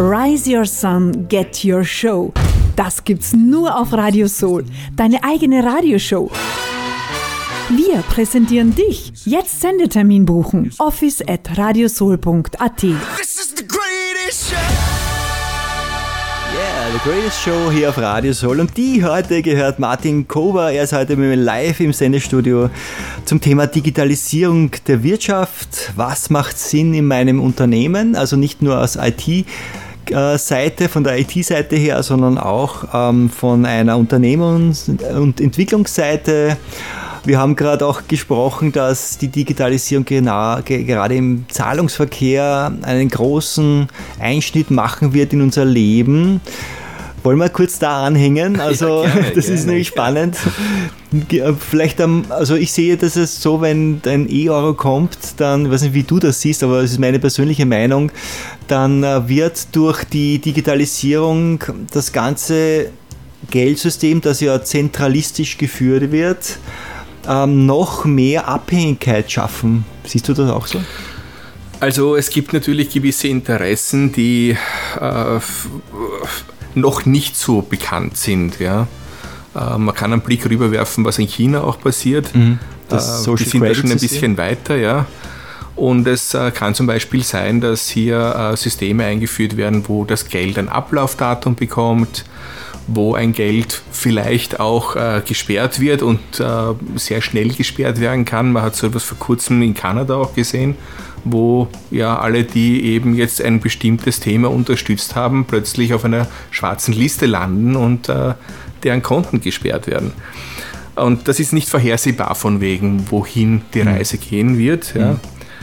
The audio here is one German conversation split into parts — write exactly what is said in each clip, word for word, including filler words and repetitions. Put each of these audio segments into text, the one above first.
Rise Your Sun, Get Your Show. Das gibt's nur auf Radio Soul, deine eigene Radioshow. Wir präsentieren dich. Jetzt Sendetermin buchen. office at radiosoul punkt a t. This is the greatest show. Yeah, the greatest show hier auf Radio Soul. Und die heute gehört Martin Kober. Er ist heute mit mir live im Sendestudio zum Thema Digitalisierung der Wirtschaft. Was macht Sinn in meinem Unternehmen? Also nicht nur aus I T Seite, von der I T-Seite her, sondern auch ähm, von einer Unternehmens- und Entwicklungsseite. Wir haben gerade auch gesprochen, dass die Digitalisierung genau, gerade im Zahlungsverkehr einen großen Einschnitt machen wird in unser Leben. Wollen wir kurz da anhängen? Also ja, gerne, das gerne, ist nämlich spannend. Vielleicht, also ich sehe das ist so, wenn ein E-Euro kommt, dann, ich weiß nicht, wie du das siehst, aber es ist meine persönliche Meinung, dann wird durch die Digitalisierung das ganze Geldsystem, das ja zentralistisch geführt wird, noch mehr Abhängigkeit schaffen. Siehst du das auch so? Also es gibt natürlich gewisse Interessen, die äh, noch nicht so bekannt sind. Ja? Äh, man kann einen Blick rüberwerfen, was in China auch passiert. Mhm. Das äh, die sind da schon ein bisschen weiter. Ja? Und es äh, kann zum Beispiel sein, dass hier äh, Systeme eingeführt werden, wo das Geld ein Ablaufdatum bekommt, wo ein Geld vielleicht auch äh, gesperrt wird und äh, sehr schnell gesperrt werden kann. Man hat so etwas vor kurzem in Kanada auch gesehen, wo ja alle, die eben jetzt ein bestimmtes Thema unterstützt haben, plötzlich auf einer schwarzen Liste landen und äh, deren Konten gesperrt werden. Und das ist nicht vorhersehbar von wegen, wohin die Reise mhm. gehen wird. Ja. Mhm.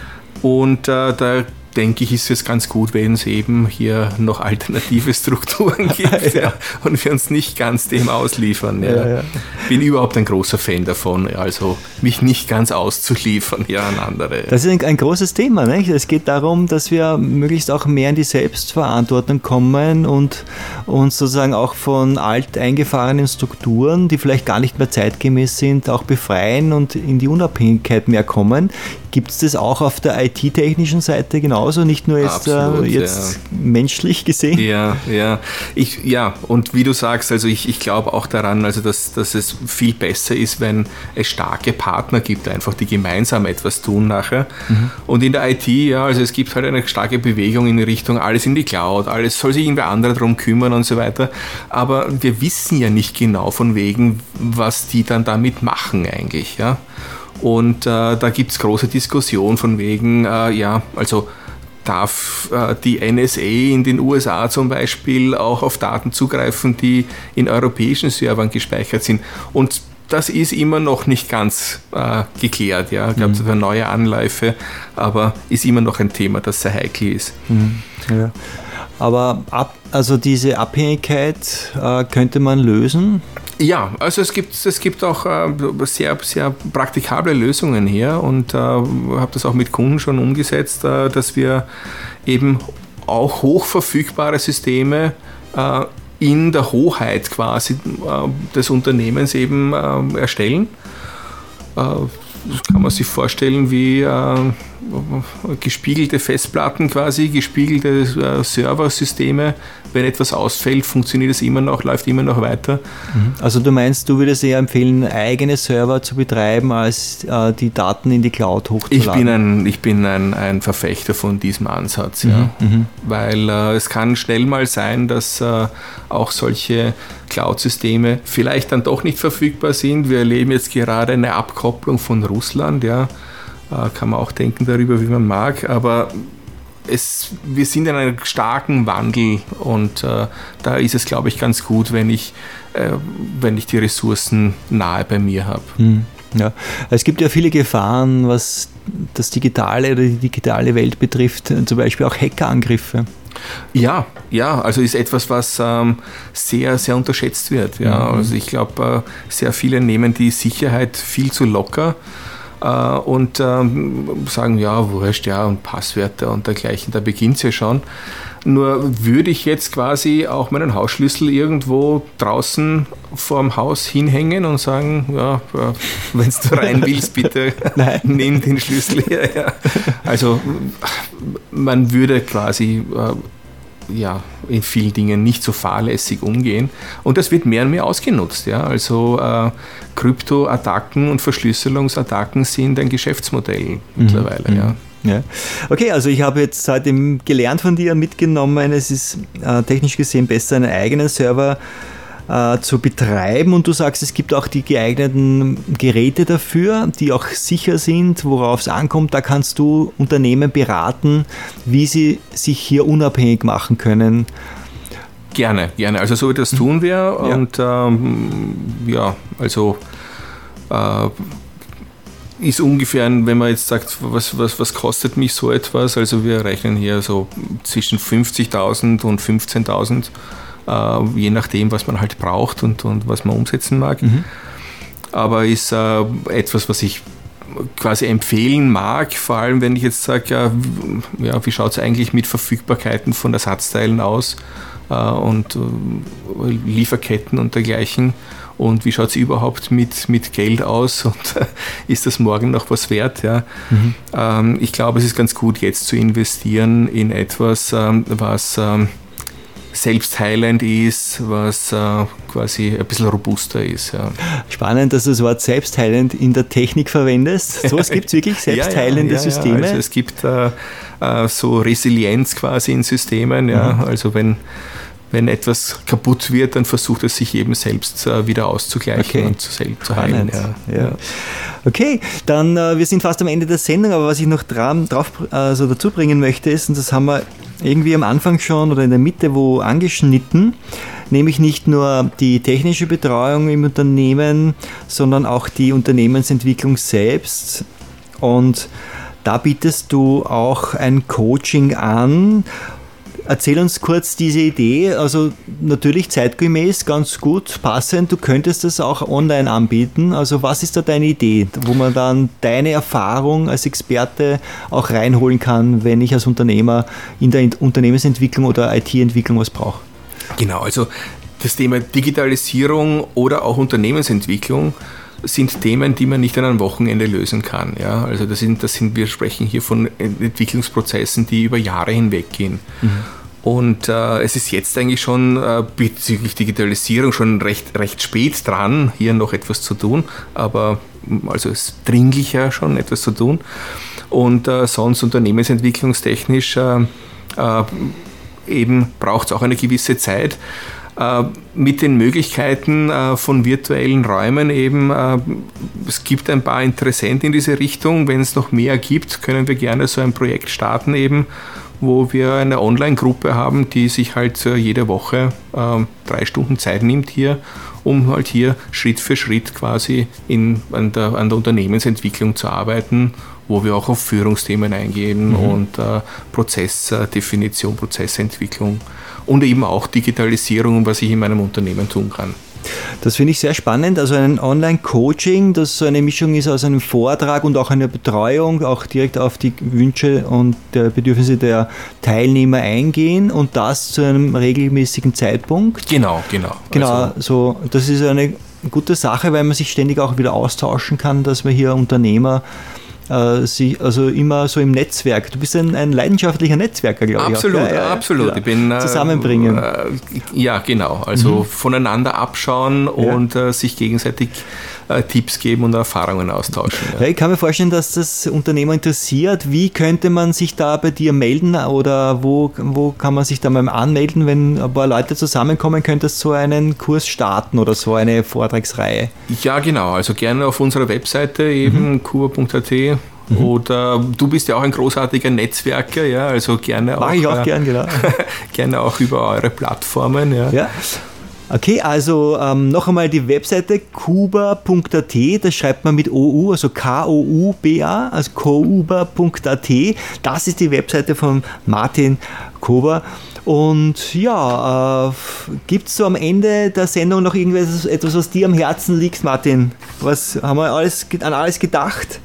Und äh, da denke ich, ist es ganz gut, wenn es eben hier noch alternative Strukturen gibt ja. Ja, und wir uns nicht ganz dem ausliefern. Ja. Ja, ja. Bin überhaupt ein großer Fan davon, also mich nicht ganz auszuliefern ja, an andere. Das ist ein, ein großes Thema. Nicht? Es geht darum, dass wir möglichst auch mehr in die Selbstverantwortung kommen und uns sozusagen auch von alt eingefahrenen Strukturen, die vielleicht gar nicht mehr zeitgemäß sind, auch befreien und in die Unabhängigkeit mehr kommen. Gibt es das auch auf der I T-technischen Seite genauso, nicht nur jetzt, Absolut, äh, jetzt ja. menschlich gesehen? Ja, ja. Ich, ja, und wie du sagst, also ich, ich glaube auch daran, also dass, dass es viel besser ist, wenn es starke Partner gibt, einfach die gemeinsam etwas tun nachher. Mhm. Und in der I T, ja, also es gibt halt eine starke Bewegung in die Richtung, alles in die Cloud, alles soll sich irgendwer anderer darum kümmern und so weiter. Aber wir wissen ja nicht genau von wegen, was die dann damit machen eigentlich, ja. Und äh, da gibt es große Diskussionen von wegen, äh, ja, also darf äh, die N S A in den U S A zum Beispiel auch auf Daten zugreifen, die in europäischen Servern gespeichert sind. Und das ist immer noch nicht ganz äh, geklärt. Ja. Ich glaube, es ist eine neue Anläufe, aber ist immer noch ein Thema, das sehr heikel ist. Mhm. Ja. Aber ab, also diese Abhängigkeit äh, könnte man lösen? Ja, also es gibt, es gibt auch äh, sehr, sehr praktikable Lösungen hier und äh, habe das auch mit Kunden schon umgesetzt, äh, dass wir eben auch hochverfügbare Systeme äh, in der Hoheit quasi äh, des Unternehmens eben äh, erstellen. Äh, Das kann man sich vorstellen wie äh, gespiegelte Festplatten quasi, gespiegelte äh, Serversysteme. Wenn etwas ausfällt, funktioniert es immer noch, läuft immer noch weiter. Also du meinst, du würdest eher empfehlen, eigene Server zu betreiben, als äh, die Daten in die Cloud hochzuladen? Ich bin ein, ich bin ein, ein Verfechter von diesem Ansatz, mhm. ja. Mhm. Weil äh, es kann schnell mal sein, dass äh, auch solche Cloud-Systeme vielleicht dann doch nicht verfügbar sind. Wir erleben jetzt gerade eine Abkopplung von Russland, ja, äh, kann man auch denken darüber, wie man mag, aber es, wir sind in einem starken Wandel und äh, da ist es, glaube ich, ganz gut, wenn ich, äh, wenn ich die Ressourcen nahe bei mir habe. Hm, ja. Es gibt ja viele Gefahren, was das digitale oder die digitale Welt betrifft, zum Beispiel auch Hackerangriffe. Ja, ja, also ist etwas, was ähm, sehr, sehr unterschätzt wird. Ja. Mhm. Also ich glaube, äh, sehr viele nehmen die Sicherheit viel zu locker äh, und ähm, sagen, ja, wurscht, ja, und Passwörter und dergleichen, da beginnt es ja schon. Nur würde ich jetzt quasi auch meinen Hausschlüssel irgendwo draußen vorm Haus hinhängen und sagen, ja, wenn du rein willst, bitte nimm den Schlüssel her. Ja. Also man würde quasi ja, in vielen Dingen nicht so fahrlässig umgehen. Und das wird mehr und mehr ausgenutzt. Ja? Also äh, Kryptoattacken und Verschlüsselungsattacken sind ein Geschäftsmodell mhm. mittlerweile. Mhm. Ja. Ja. Okay, also ich habe jetzt heute gelernt von dir, mitgenommen, es ist äh, technisch gesehen besser, einen eigenen Server äh, zu betreiben, und du sagst, es gibt auch die geeigneten Geräte dafür, die auch sicher sind, worauf es ankommt. Da kannst du Unternehmen beraten, wie sie sich hier unabhängig machen können. Gerne, gerne. Also so wie das tun wir. Ja. Und ähm, ja, also äh, ist ungefähr, wenn man jetzt sagt, was, was, was kostet mich so etwas? Also wir rechnen hier so zwischen fünfzigtausend und fünfzehntausend, äh, je nachdem, was man halt braucht und, und was man umsetzen mag. Mhm. Aber ist äh, etwas, was ich quasi empfehlen mag, vor allem wenn ich jetzt sage, ja, ja, wie schaut es eigentlich mit Verfügbarkeiten von Ersatzteilen aus äh, und äh, Lieferketten und dergleichen. Und wie schaut es überhaupt mit, mit Geld aus und äh, ist das morgen noch was wert? Ja? Mhm. Ähm, ich glaube, es ist ganz gut, jetzt zu investieren in etwas, ähm, was ähm, selbstheilend ist, was äh, quasi ein bisschen robuster ist. Ja. Spannend, dass du das Wort selbstheilend in der Technik verwendest. So, es gibt wirklich selbstheilende ja, ja, ja, Systeme. Ja, also es gibt äh, äh, so Resilienz quasi in Systemen. Ja? Mhm. Also wenn Wenn etwas kaputt wird, dann versucht es sich eben selbst äh, wieder auszugleichen okay. und zu, zu heilen. Ja. Ja. Okay, dann äh, wir sind fast am Ende der Sendung, aber was ich noch dran, drauf also dazu bringen möchte ist, und das haben wir irgendwie am Anfang schon oder in der Mitte wo angeschnitten, nämlich nicht nur die technische Betreuung im Unternehmen, sondern auch die Unternehmensentwicklung selbst. Und da bietest du auch ein Coaching an. Erzähl uns kurz diese Idee, also natürlich zeitgemäß, ganz gut, passend, du könntest das auch online anbieten, also was ist da deine Idee, wo man dann deine Erfahrung als Experte auch reinholen kann, wenn ich als Unternehmer in der Unternehmensentwicklung oder I T-Entwicklung was brauche? Genau, also das Thema Digitalisierung oder auch Unternehmensentwicklung sind Themen, die man nicht an einem Wochenende lösen kann. Ja? Also das sind, das sind, wir sprechen hier von Entwicklungsprozessen, die über Jahre hinweg gehen. Mhm. Und äh, es ist jetzt eigentlich schon äh, bezüglich Digitalisierung schon recht, recht spät dran, hier noch etwas zu tun, aber also es ist dringlicher schon etwas zu tun. Und äh, sonst unternehmensentwicklungstechnisch äh, äh, eben braucht es auch eine gewisse Zeit. Äh, mit den Möglichkeiten äh, von virtuellen Räumen eben, äh, es gibt ein paar Interessenten in diese Richtung. Wenn es noch mehr gibt, können wir gerne so ein Projekt starten eben, wo wir eine Online-Gruppe haben, die sich halt äh, jede Woche äh, drei Stunden Zeit nimmt hier, um halt hier Schritt für Schritt quasi in, an, der, an der Unternehmensentwicklung zu arbeiten, wo wir auch auf Führungsthemen eingehen mhm. und äh, Prozessdefinition, Prozessentwicklung und eben auch Digitalisierung, was ich in meinem Unternehmen tun kann. Das finde ich sehr spannend, also ein Online-Coaching, das so eine Mischung ist aus einem Vortrag und auch einer Betreuung, auch direkt auf die Wünsche und der Bedürfnisse der Teilnehmer eingehen und das zu einem regelmäßigen Zeitpunkt. Genau, genau. Genau, also, so, das ist eine gute Sache, weil man sich ständig auch wieder austauschen kann, dass man hier Unternehmer äh, sie, also immer so im Netzwerk. Du bist ein, ein leidenschaftlicher Netzwerker, glaube ich. Absolut, ja, ja, absolut. Ich bin, äh, zusammenbringen. Äh, ja, genau. Also mhm. voneinander abschauen ja. und äh, sich gegenseitig äh, Tipps geben und Erfahrungen austauschen. Ja. Ja, ich kann mir vorstellen, dass das Unternehmer interessiert. Wie könnte man sich da bei dir melden oder wo, wo kann man sich da mal anmelden, wenn ein paar Leute zusammenkommen, könntest du so einen Kurs starten oder so eine Vortragsreihe? Ja, genau. Also gerne auf unserer Webseite eben mhm. kuba punkt a t. Mhm. Oder du bist ja auch ein großartiger Netzwerker, ja, also gerne auch. Mach ich auch äh, gern, genau. gerne auch über eure Plattformen, ja. ja. Okay, also ähm, noch einmal die Webseite kuba punkt a t, das schreibt man mit O U, also K O U B A, also kuba punkt a t. Das ist die Webseite von Martin Kober. Und ja, äh, gibt es so am Ende der Sendung noch irgendwas, etwas, was dir am Herzen liegt, Martin? Was haben wir alles, an alles gedacht?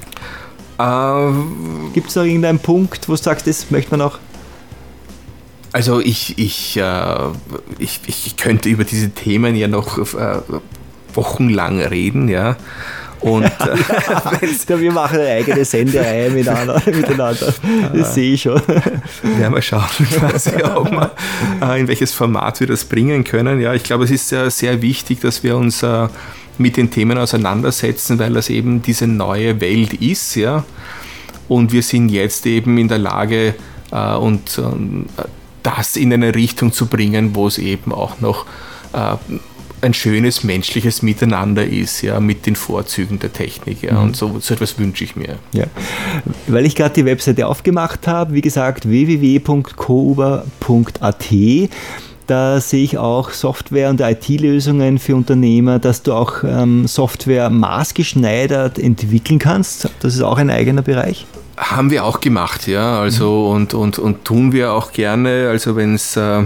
Gibt es noch irgendeinen Punkt, wo du sagst, das möchte man noch? Also ich, ich, äh, ich, ich könnte über diese Themen ja noch äh, wochenlang reden, ja. Und äh, ja, wir machen eine eigene Sendereihe miteinander. miteinander. Das sehe ich schon. Werden wir schauen, quasi, ob wir, äh, in welches Format wir das bringen können. Ja, ich glaube, es ist sehr, sehr wichtig, dass wir uns äh, mit den Themen auseinandersetzen, weil das eben diese neue Welt ist. Ja? Und wir sind jetzt eben in der Lage, äh, und äh, das in eine Richtung zu bringen, wo es eben auch noch äh, ein schönes menschliches Miteinander ist, ja, mit den Vorzügen der Technik. Ja, mhm. Und so, so etwas wünsche ich mir. Ja. Weil ich gerade die Webseite aufgemacht habe, wie gesagt, w w w punkt cohuber punkt a t. Da sehe ich auch Software- und I T-Lösungen für Unternehmer, dass du auch ähm, Software maßgeschneidert entwickeln kannst. Das ist auch ein eigener Bereich. Haben wir auch gemacht, ja, also mhm. und, und, und tun wir auch gerne, also wenn es, äh,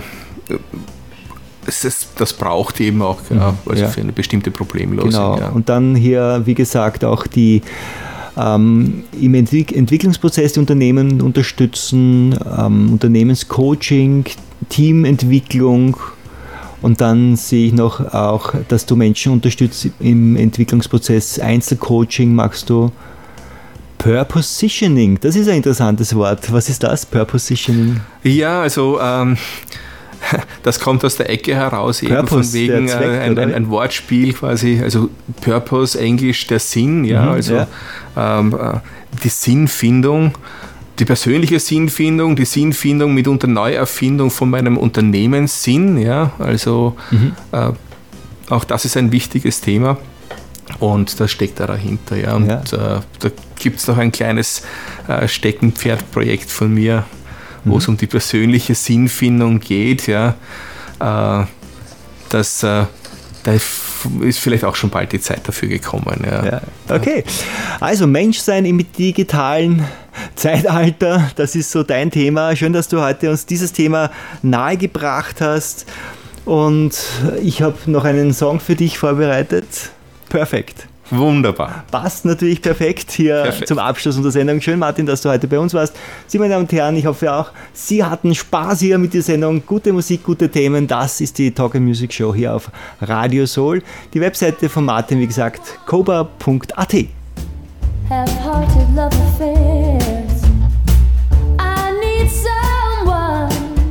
es das braucht eben auch, ja, also ja. für eine bestimmte Problemlösung. Genau, ja. Und dann hier, wie gesagt, auch die ähm, im Entwick- Entwicklungsprozess die Unternehmen unterstützen, ähm, Unternehmenscoaching, Teamentwicklung. Und dann sehe ich noch auch, dass du Menschen unterstützt im Entwicklungsprozess, Einzelcoaching machst du. Purpositioning, das ist ein interessantes Wort. Was ist das, Purpositioning? Ja, also ähm, das kommt aus der Ecke heraus, eben Purpose, von wegen Zweck, äh, ein, ein, ein Wortspiel quasi, also Purpose, Englisch der Sinn, ja, mhm, also ja. Ähm, die Sinnfindung, die persönliche Sinnfindung, die Sinnfindung mitunter Neuerfindung von meinem Unternehmenssinn, ja, also mhm. äh, auch das ist ein wichtiges Thema. Und das steckt da dahinter, ja. Und ja. Äh, da gibt es noch ein kleines äh, Steckenpferdprojekt von mir, wo mhm. es um die persönliche Sinnfindung geht, ja. Äh, das, äh, da ist vielleicht auch schon bald die Zeit dafür gekommen, ja. ja. Okay, also Menschsein im digitalen Zeitalter, das ist so dein Thema. Schön, dass du heute uns dieses Thema nahegebracht hast. Und ich habe noch einen Song für dich vorbereitet. Perfekt. Wunderbar. Passt natürlich perfekt hier perfekt. Zum Abschluss unserer Sendung. Schön, Martin, dass du heute bei uns warst. Sie, meine Damen und Herren, ich hoffe auch, Sie hatten Spaß hier mit der Sendung. Gute Musik, gute Themen. Das ist die Talk and Music Show hier auf Radio Soul. Die Webseite von Martin, wie gesagt, cohuber punkt a t. Half-hearted love affairs. I need someone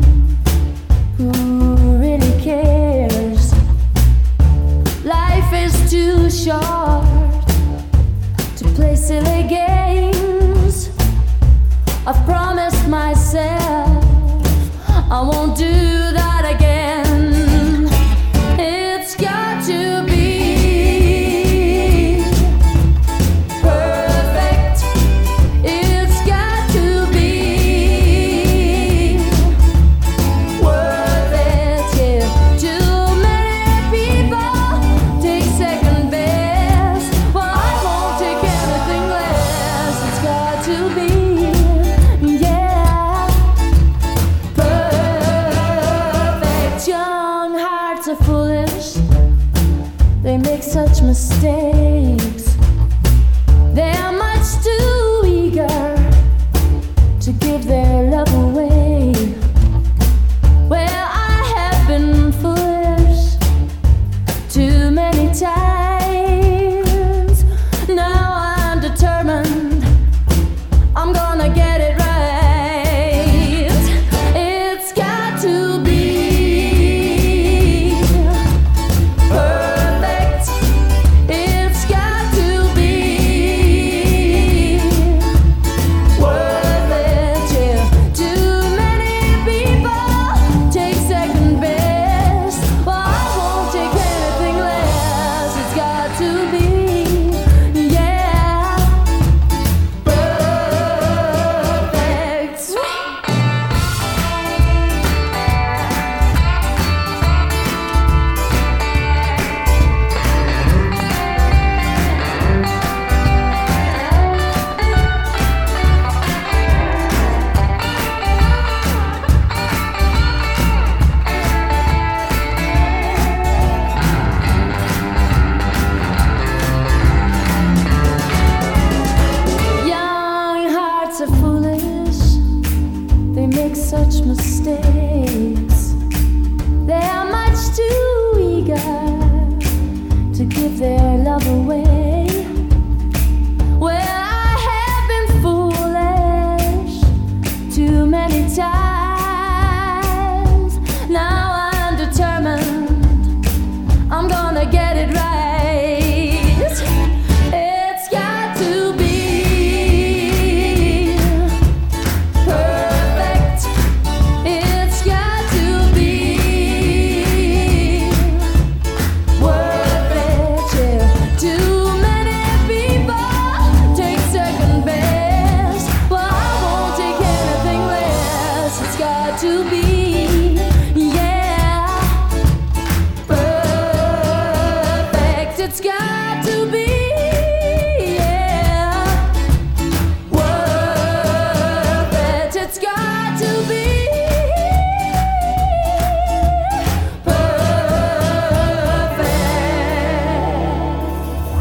who really cares. Life is too short to play silly games. I've promised myself I won't do that again. It's got to be perfect. It's got to be worth it. Yeah. Too many people take second best. Well, I won't take anything less. It's got to be, yeah, perfect. Young hearts are foolish. They make such mistakes.